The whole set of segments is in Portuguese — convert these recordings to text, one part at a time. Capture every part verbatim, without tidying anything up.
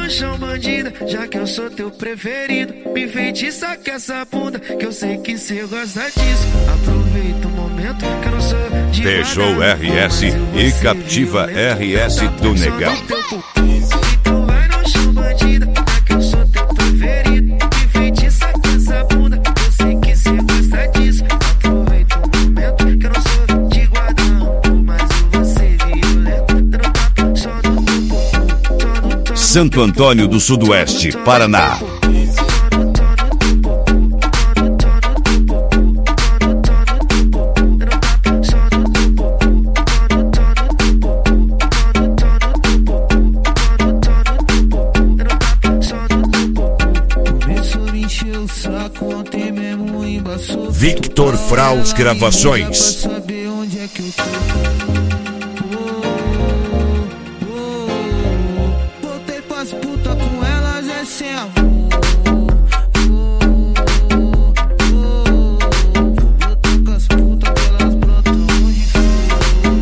no chão, bandida, já que eu sou teu preferido. Me enfeitiça com essa bunda, que eu sei que cê gosta disso. Aproveita o momento que eu não sou de Deixou R S e captiva R S do Negão. Então vai no chão, bandida, já que eu sou teu preferido. Me enfeitiça com essa bunda, que eu sei que cê gosta disso. Aproveita o momento que eu não sou de guardão, mas eu vou ser violento. Dando papo só no teu corpo. Santo Antônio do Sudoeste, Paraná. Victor Fraus Gravações. Voltei pras putas com elas, é sem amor. Voltei com as putas que elas brotam de flor.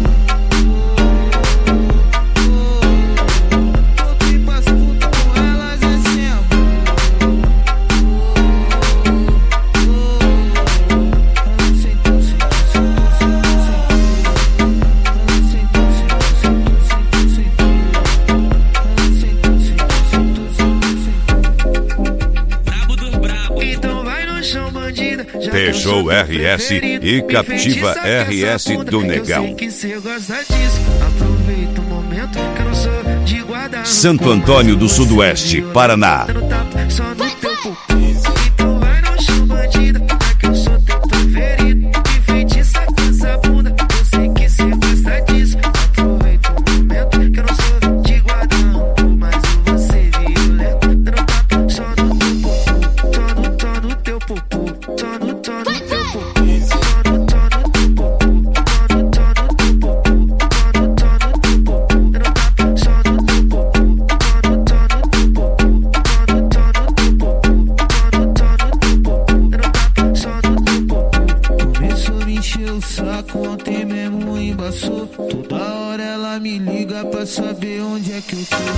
Voltei pras putas com elas, é sem amor. Deixou R S e captiva R S do Negão. Santo Antônio do Sudoeste, Paraná. Ontem mesmo embaçou. Toda hora ela me liga pra saber onde é que eu tô.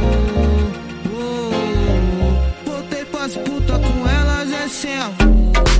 Oh, oh, oh. Voltei pras putas com elas, é sem amor.